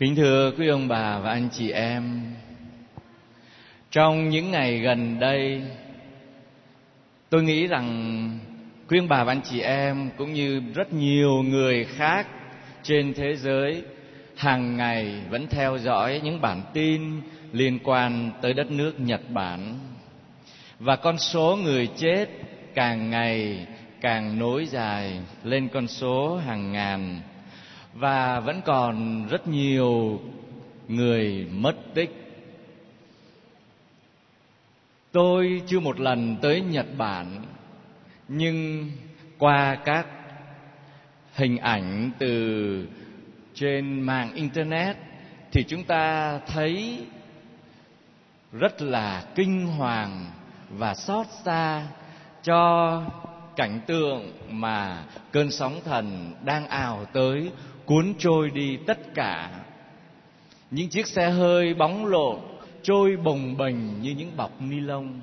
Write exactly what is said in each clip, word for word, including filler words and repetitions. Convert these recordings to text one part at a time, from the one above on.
Kính thưa quý ông bà và anh chị em, trong những ngày gần đây, tôi nghĩ rằng quý ông bà và anh chị em cũng như rất nhiều người khác trên thế giới hàng ngày vẫn theo dõi những bản tin liên quan tới đất nước Nhật Bản. Và con số người chết càng ngày càng nối dài lên con số hàng ngàn. Và vẫn còn rất nhiều người mất tích. Tôi chưa một lần tới Nhật Bản, nhưng qua các hình ảnh từ trên mạng Internet thì chúng ta thấy rất là kinh hoàng và xót xa cho cảnh tượng mà cơn sóng thần đang ào tới, cuốn trôi đi tất cả. Những chiếc xe hơi bóng lộn trôi bồng bềnh như những bọc ni lông.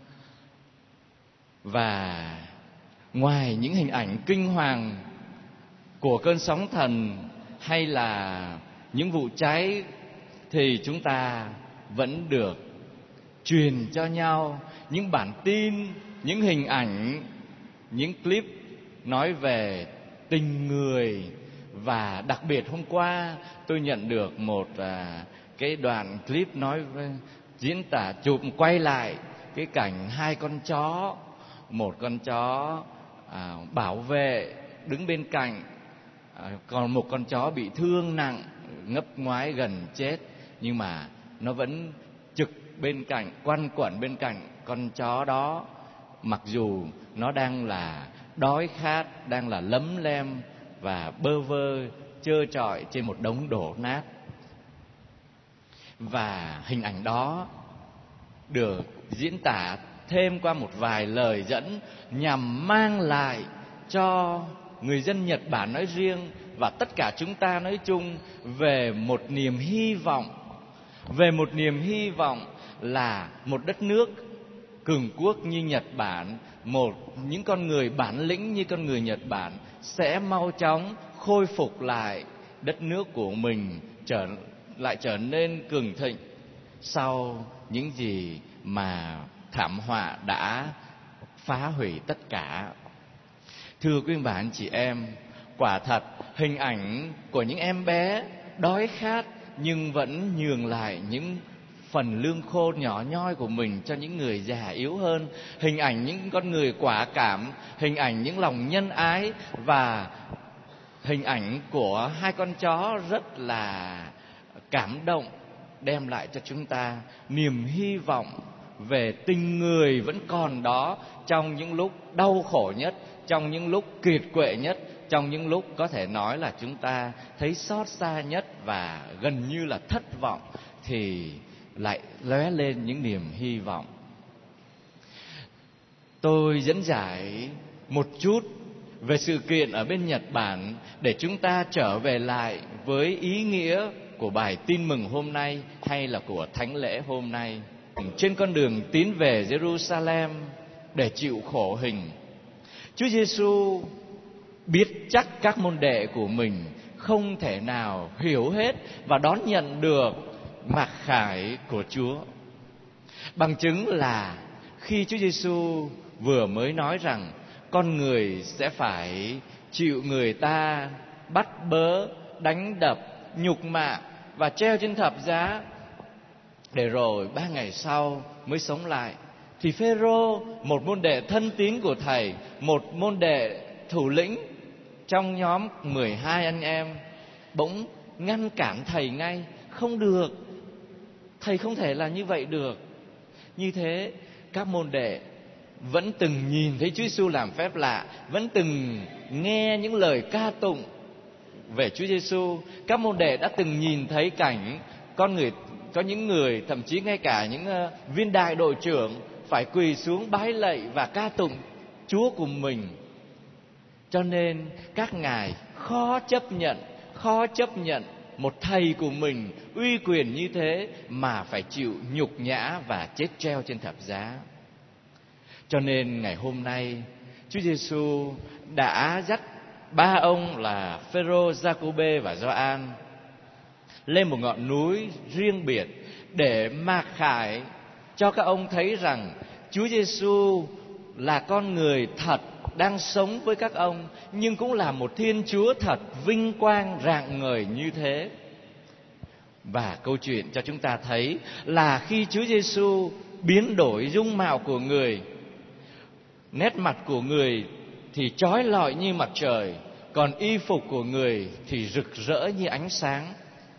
Và ngoài những hình ảnh kinh hoàng của cơn sóng thần hay là những vụ cháy, thì chúng ta vẫn được truyền cho nhau những bản tin, những hình ảnh, những clip nói về tình người. Và đặc biệt hôm qua tôi nhận được một à, cái đoạn clip nói với, diễn tả chụp quay lại cái cảnh hai con chó, một con chó à, bảo vệ đứng bên cạnh, à, còn một con chó bị thương nặng, ngấp ngoái gần chết, nhưng mà nó vẫn trực bên cạnh, quanh quẩn bên cạnh con chó đó, mặc dù nó đang là đói khát, đang là lấm lem và bơ vơ trơ trọi trên một đống đổ nát. Và hình ảnh đó được diễn tả thêm qua một vài lời dẫn nhằm mang lại cho người dân Nhật Bản nói riêng và tất cả chúng ta nói chung về một niềm hy vọng, về một niềm hy vọng là một đất nước cường quốc như Nhật Bản, một những con người bản lĩnh như con người Nhật Bản sẽ mau chóng khôi phục lại đất nước của mình, trở lại trở nên cường thịnh sau những gì mà thảm họa đã phá hủy tất cả. Thưa quý bà anh chị em, quả thật hình ảnh của những em bé đói khát nhưng vẫn nhường lại những phần lương khô nhỏ nhoi của mình cho những người già yếu hơn, hình ảnh những con người quả cảm, hình ảnh những lòng nhân ái và hình ảnh của hai con chó rất là cảm động, đem lại cho chúng ta niềm hy vọng về tình người vẫn còn đó trong những lúc đau khổ nhất, trong những lúc kiệt quệ nhất, trong những lúc có thể nói là chúng ta thấy xót xa nhất và gần như là thất vọng, thì lại lóe lên những niềm hy vọng. Tôi dẫn giải một chút về sự kiện ở bên Nhật Bản để chúng ta trở về lại với ý nghĩa của bài tin mừng hôm nay hay là của thánh lễ hôm nay. Trên con đường tiến về Jerusalem để chịu khổ hình, Chúa Giêsu biết chắc các môn đệ của mình không thể nào hiểu hết và đón nhận được mặc khải của Chúa. Bằng chứng là khi Chúa Giêsu vừa mới nói rằng con người sẽ phải chịu người ta bắt bớ, đánh đập, nhục mạ và treo trên thập giá, để rồi ba ngày sau mới sống lại, thì Phêrô, một môn đệ thân tín của thầy, một môn đệ thủ lĩnh trong nhóm mười hai anh em, bỗng ngăn cản thầy ngay. Không được, thầy không thể là như vậy được. Như thế các môn đệ vẫn từng nhìn thấy Chúa Giêsu làm phép lạ, vẫn từng nghe những lời ca tụng về Chúa Giêsu. Các môn đệ đã từng nhìn thấy cảnh con người, có những người, thậm chí ngay cả những uh, viên đại đội trưởng phải quỳ xuống bái lạy và ca tụng Chúa của mình. Cho nên các ngài khó chấp nhận, khó chấp nhận một thầy của mình uy quyền như thế mà phải chịu nhục nhã và chết treo trên thập giá. Cho nên ngày hôm nay Chúa Giêsu đã dắt ba ông là Phêrô, Giacôbê và Gioan lên một ngọn núi riêng biệt để mặc khải cho các ông thấy rằng Chúa Giêsu là con người thật đang sống với các ông, nhưng cũng là một Thiên Chúa thật vinh quang rạng ngời như thế. Và câu chuyện cho chúng ta thấy là khi Chúa Giêsu biến đổi dung mạo của người, nét mặt của người thì chói lọi như mặt trời, còn y phục của người thì rực rỡ như ánh sáng.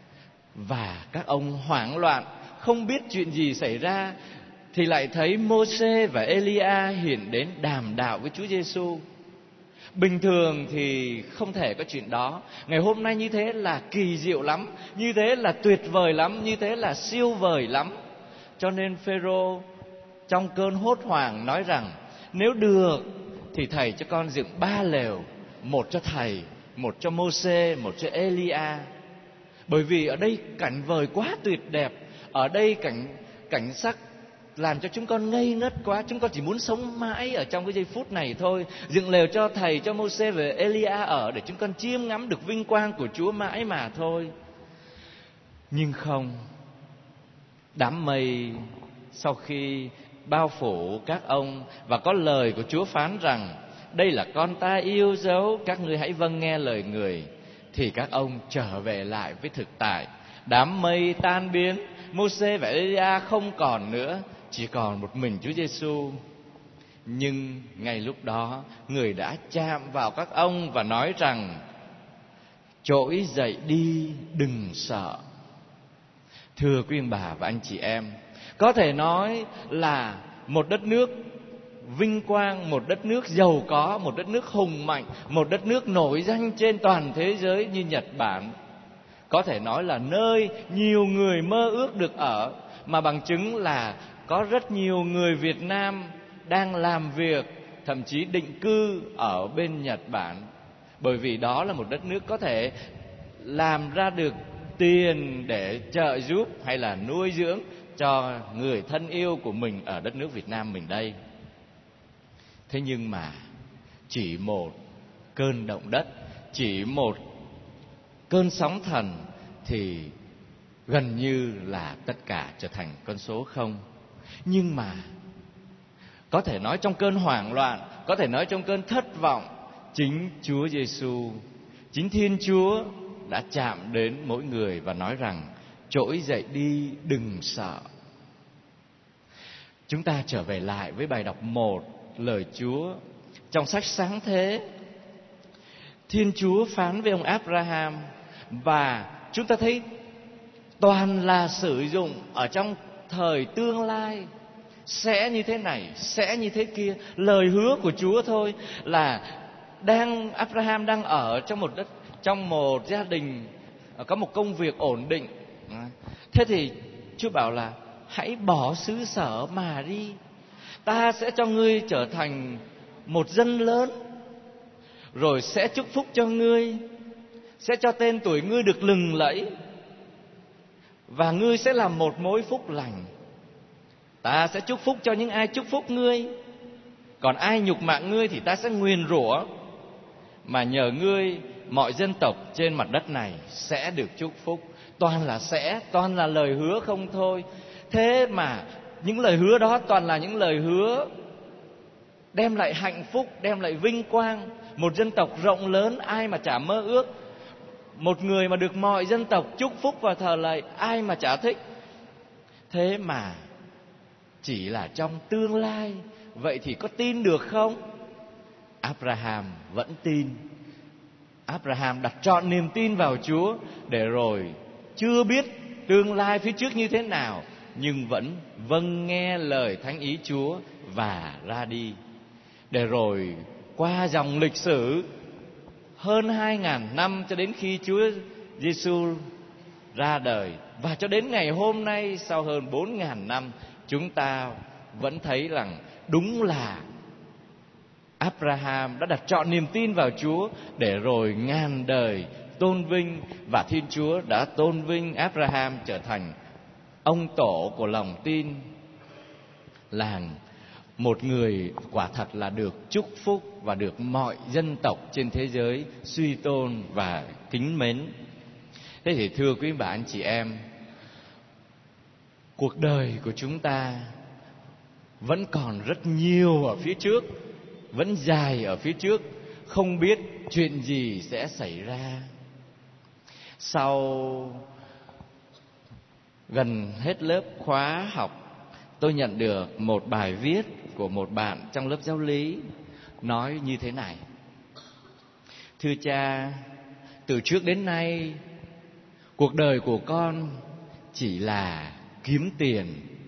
Và các ông hoảng loạn, không biết chuyện gì xảy ra, thì lại thấy Mô-sê và Ê-li-a hiện đến đàm đạo với Chúa Giêsu. Bình thường thì không thể có chuyện đó. Ngày hôm nay như thế là kỳ diệu lắm, như thế là tuyệt vời lắm, như thế là siêu vời lắm. Cho nên Phêrô trong cơn hốt hoảng nói rằng: nếu được thì thầy cho con dựng ba lều, một cho thầy, một cho Mô-sê, một cho Ê-li-a. Bởi vì ở đây cảnh vời quá tuyệt đẹp, ở đây cảnh cảnh sắc làm cho chúng con ngây ngất quá. Chúng con chỉ muốn sống mãi ở trong cái giây phút này thôi. Dựng lều cho thầy, cho Mô-sê và Ê-li-a ở, để chúng con chiêm ngắm được vinh quang của Chúa mãi mà thôi. Nhưng không, đám mây sau khi bao phủ các ông và có lời của Chúa phán rằng: đây là con ta yêu dấu, các ngươi hãy vâng nghe lời người, thì các ông trở về lại với thực tại. Đám mây tan biến, Mô-sê và Ê-li-a không còn nữa, chỉ còn một mình Chúa Giêsu. Nhưng ngay lúc đó, người đã chạm vào các ông và nói rằng: trỗi dậy đi, đừng sợ. Thưa quý ông bà và anh chị em, có thể nói là một đất nước vinh quang, một đất nước giàu có, một đất nước hùng mạnh, một đất nước nổi danh trên toàn thế giới như Nhật Bản, có thể nói là nơi nhiều người mơ ước được ở, mà bằng chứng là có rất nhiều người Việt Nam đang làm việc, thậm chí định cư ở bên Nhật Bản. Bởi vì đó là một đất nước có thể làm ra được tiền để trợ giúp hay là nuôi dưỡng cho người thân yêu của mình ở đất nước Việt Nam mình đây. Thế nhưng mà chỉ một cơn động đất, chỉ một cơn sóng thần thì gần như là tất cả trở thành con số không. Nhưng mà có thể nói trong cơn hoảng loạn, có thể nói trong cơn thất vọng, chính Chúa Giêsu, chính Thiên Chúa đã chạm đến mỗi người và nói rằng: trỗi dậy đi, đừng sợ. Chúng ta trở về lại với bài đọc một, lời Chúa trong sách Sáng Thế. Thiên Chúa phán với ông Abraham, và chúng ta thấy toàn là sử dụng ở trong thời tương lai, sẽ như thế này, sẽ như thế kia. Lời hứa của Chúa thôi, là đang Abraham đang ở trong một đất, trong một gia đình, có một công việc ổn định. Thế thì Chúa bảo là: hãy bỏ xứ sở mà đi, ta sẽ cho ngươi trở thành một dân lớn, rồi sẽ chúc phúc cho ngươi, sẽ cho tên tuổi ngươi được lừng lẫy, và ngươi sẽ làm một mối phúc lành. Ta sẽ chúc phúc cho những ai chúc phúc ngươi, còn ai nhục mạ ngươi thì ta sẽ nguyền rủa. Mà nhờ ngươi, mọi dân tộc trên mặt đất này sẽ được chúc phúc. Toàn là sẽ, toàn là lời hứa không thôi. Thế mà những lời hứa đó toàn là những lời hứa đem lại hạnh phúc, đem lại vinh quang. Một dân tộc rộng lớn, ai mà chả mơ ước. Một người mà được mọi dân tộc chúc phúc và thờ lạy, ai mà chả thích. Thế mà chỉ là trong tương lai, vậy thì có tin được không? Abraham vẫn tin. Abraham đặt trọn niềm tin vào Chúa, để rồi chưa biết tương lai phía trước như thế nào, nhưng vẫn vâng nghe lời thánh ý Chúa và ra đi. Để rồi qua dòng lịch sử hơn hai ngàn năm, cho đến khi Chúa Giêsu ra đời, và cho đến ngày hôm nay sau hơn bốn ngàn năm, chúng ta vẫn thấy rằng đúng là Abraham đã đặt trọn niềm tin vào Chúa, để rồi ngàn đời tôn vinh, và Thiên Chúa đã tôn vinh Abraham trở thành ông tổ của lòng tin, là một người quả thật là được chúc phúc và được mọi dân tộc trên thế giới suy tôn và kính mến. Thế thì thưa quý bà anh chị em, cuộc đời của chúng ta vẫn còn rất nhiều ở phía trước, vẫn dài ở phía trước, không biết chuyện gì sẽ xảy ra. Sau gần hết lớp khóa học, tôi nhận được một bài viết của một bạn trong lớp giáo lý nói như thế này: thưa cha, từ trước đến nay cuộc đời của con chỉ là kiếm tiền.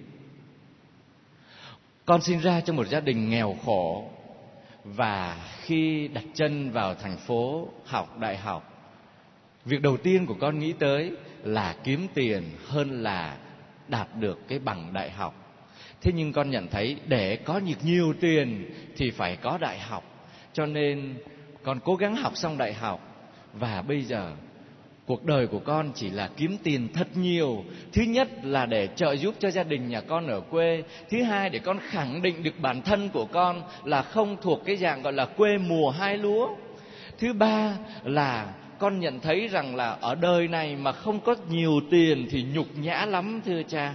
Con sinh ra trong một gia đình nghèo khổ, và khi đặt chân vào thành phố học đại học, việc đầu tiên của con nghĩ tới là kiếm tiền hơn là đạt được cái bằng đại học. Thế nhưng con nhận thấy để có được nhiều tiền thì phải có đại học, cho nên con cố gắng học xong đại học. Và bây giờ cuộc đời của con chỉ là kiếm tiền thật nhiều. Thứ nhất là để trợ giúp cho gia đình nhà con ở quê. Thứ hai, để con khẳng định được bản thân của con là không thuộc cái dạng gọi là quê mùa hai lúa. Thứ ba là con nhận thấy rằng là ở đời này mà không có nhiều tiền thì nhục nhã lắm, thưa cha.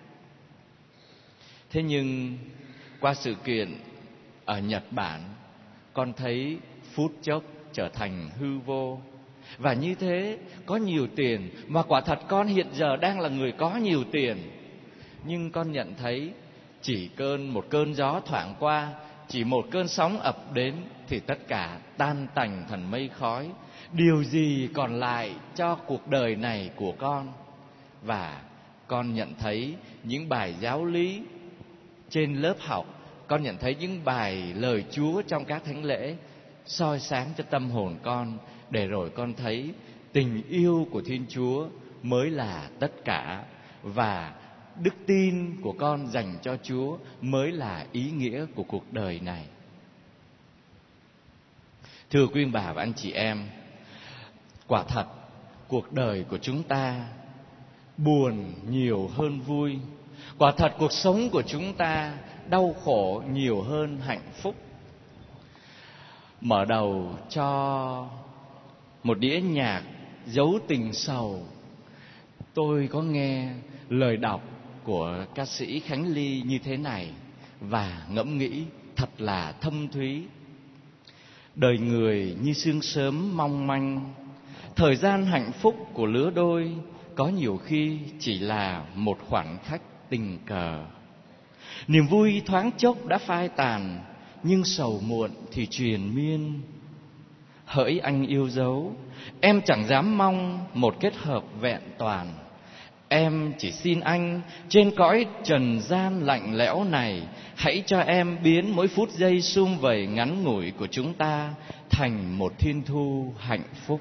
Thế nhưng qua sự kiện ở Nhật Bản, con thấy phút chốc trở thành hư vô. Và như thế, có nhiều tiền, mà quả thật con hiện giờ đang là người có nhiều tiền. Nhưng con nhận thấy chỉ cơn một cơn gió thoảng qua, chỉ một cơn sóng ập đến thì tất cả tan tành thành mây khói. Điều gì còn lại cho cuộc đời này của con? Và con nhận thấy những bài giáo lý trên lớp học, con nhận thấy những bài lời Chúa trong các thánh lễ soi sáng cho tâm hồn con, để rồi con thấy tình yêu của Thiên Chúa mới là tất cả, và đức tin của con dành cho Chúa mới là ý nghĩa của cuộc đời này. Thưa quý bà và anh chị em, quả thật cuộc đời của chúng ta buồn nhiều hơn vui. Quả thật cuộc sống của chúng ta đau khổ nhiều hơn hạnh phúc. Mở đầu cho một đĩa nhạc Dấu Tình Sầu, tôi có nghe lời đọc của ca sĩ Khánh Ly như thế này và ngẫm nghĩ thật là thâm thúy. Đời người như sương sớm mong manh, thời gian hạnh phúc của lứa đôi có nhiều khi chỉ là một khoảnh khắc tình cờ. Niềm vui thoáng chốc đã phai tàn, nhưng sầu muộn thì triền miên. Hỡi anh yêu dấu, em chẳng dám mong một kết hợp vẹn toàn. Em chỉ xin anh trên cõi trần gian lạnh lẽo này, hãy cho em biến mỗi phút giây sum vầy ngắn ngủi của chúng ta thành một thiên thu hạnh phúc.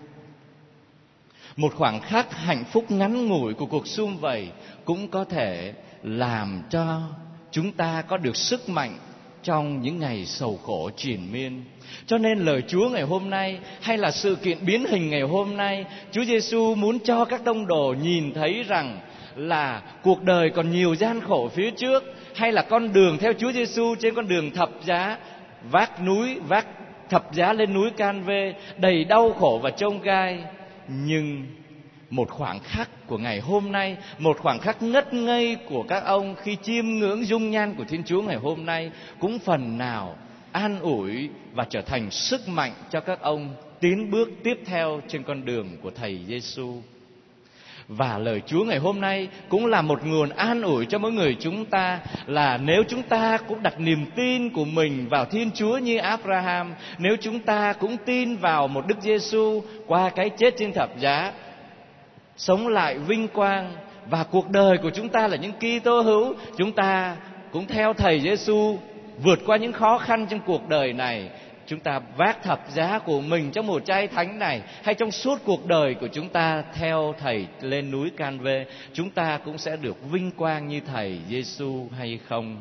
Một khoảng khắc hạnh phúc ngắn ngủi của cuộc sum vầy cũng có thể làm cho chúng ta có được sức mạnh trong những ngày sầu khổ triền miên. Cho nên lời Chúa ngày hôm nay, hay là sự kiện biến hình ngày hôm nay, Chúa Giêsu muốn cho các tông đồ nhìn thấy rằng là cuộc đời còn nhiều gian khổ phía trước, hay là con đường theo Chúa Giêsu trên con đường thập giá, vác núi vác thập giá lên núi Can Vê đầy đau khổ và chông gai. Nhưng một khoảng khắc của ngày hôm nay, một khoảng khắc ngất ngây của các ông khi chiêm ngưỡng dung nhan của Thiên Chúa ngày hôm nay cũng phần nào an ủi và trở thành sức mạnh cho các ông tiến bước tiếp theo trên con đường của Thầy Giêsu. Và lời Chúa ngày hôm nay cũng là một nguồn an ủi cho mỗi người chúng ta, là nếu chúng ta cũng đặt niềm tin của mình vào Thiên Chúa như Abraham, nếu chúng ta cũng tin vào một Đức Giêsu qua cái chết trên thập giá, sống lại vinh quang, và cuộc đời của chúng ta là những Kitô hữu, chúng ta cũng theo Thầy Giêsu vượt qua những khó khăn trong cuộc đời này. Chúng ta vác thập giá của mình trong một chay thánh này, hay trong suốt cuộc đời của chúng ta theo Thầy lên núi Can Vê, chúng ta cũng sẽ được vinh quang như Thầy Giêsu hay không?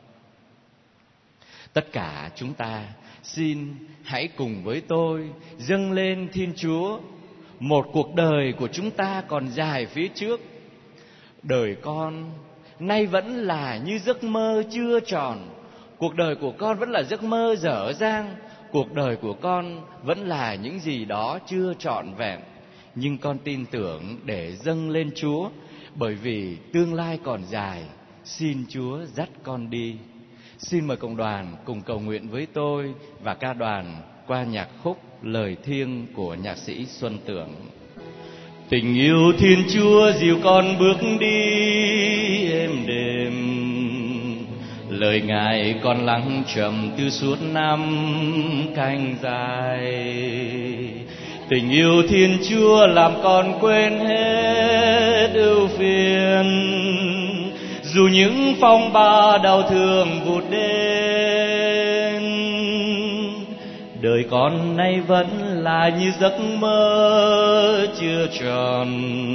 Tất cả chúng ta xin hãy cùng với tôi dâng lên Thiên Chúa. Một cuộc đời của chúng ta còn dài phía trước. Đời con nay vẫn là như giấc mơ chưa tròn. Cuộc đời của con vẫn là giấc mơ dở dang. Cuộc đời của con vẫn là những gì đó chưa trọn vẹn. nhưng con tin tưởng để dâng lên Chúa, bởi vì tương lai còn dài. Xin Chúa dắt con đi. Xin mời cộng đoàn cùng cầu nguyện với tôi và ca đoàn qua nhạc khúc Lời Thiêng của nhạc sĩ Xuân Tưởng. Tình yêu Thiên Chúa dìu con bước đi êm đềm, lời Ngài con lắng trầm từ suốt năm canh dài. Tình yêu Thiên Chúa làm con quên hết ưu phiền, dù những phong ba đau thương vụt đến. Đời con nay vẫn là như giấc mơ chưa tròn,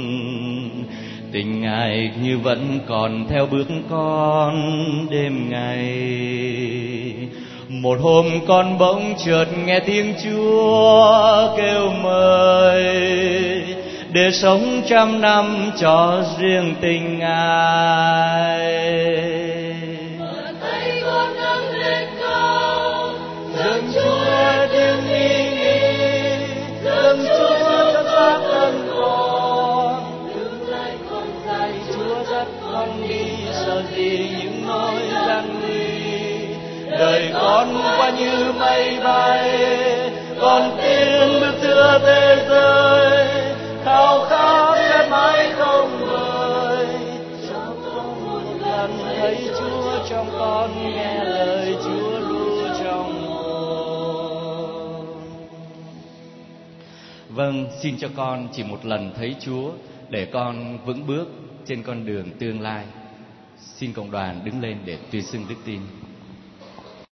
tình Ngài như vẫn còn theo bước con đêm ngày. Một hôm con bỗng chợt nghe tiếng Chúa kêu mời, để sống trăm năm cho riêng tình Ngài. Mở tay con nâng lên cao, dâng Chúa tiếng ý nghĩ, dâng Chúa tất xác thân con. tương lai con Dạy Chúa dắt con đi, sợ gì những nỗi gian nguy. Đời con qua như mây bay, con tiến bước giữa thế giới, khao khát sẽ mãi không vời. Cho con một lần thấy Chúa trong con, nghe lời Chúa ru trong hồn. Vâng, xin cho con chỉ một lần thấy Chúa để con vững bước trên con đường tương lai. Xin cộng đoàn đứng lên để tuyên xưng đức tin.